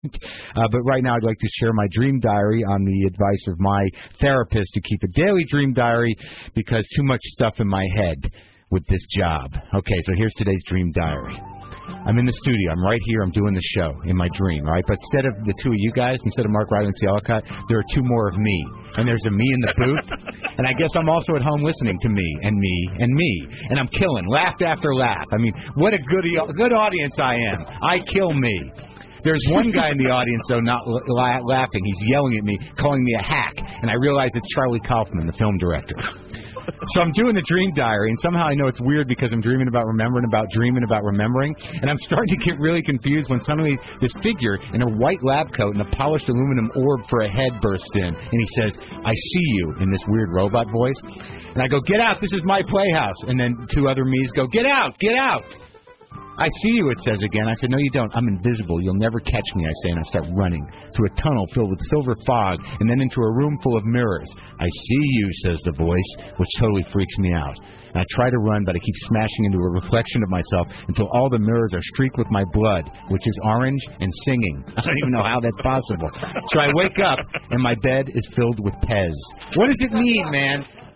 But right now I'd like to share my dream diary on the advice of my therapist to keep a daily dream diary because too much stuff in my head with this job. Okay, so here's today's dream diary. I'm in the studio. I'm right here. I'm doing the show in my dream, all right? But instead of the two of you guys, instead of Mark Riley and Ellicott, there are two more of me. And there's a me in the booth. And I guess I'm also at home listening to me and me and me. And I'm killing laugh after laugh. I mean, what a good audience I am. I kill me. There's one guy in the audience, though, not laughing. He's yelling at me, calling me a hack. And I realize it's Charlie Kaufman, the film director. So I'm doing the dream diary, and somehow I know it's weird because I'm dreaming about remembering about dreaming about remembering, and I'm starting to get really confused when suddenly this figure in a white lab coat and a polished aluminum orb for a head bursts in, and he says, "I see you," in this weird robot voice. And I go, "Get out, this is my playhouse." And then two other me's go, "Get out, get out." "I see you," it says again. I said, "No, you don't. I'm invisible. You'll never catch me," I say, and I start running through a tunnel filled with silver fog and then into a room full of mirrors. "I see you," says the voice, which totally freaks me out. And I try to run, but I keep smashing into a reflection of myself until all the mirrors are streaked with my blood, which is orange and singing. I don't even know how that's possible. So I wake up, and my bed is filled with Pez. What does it mean, man?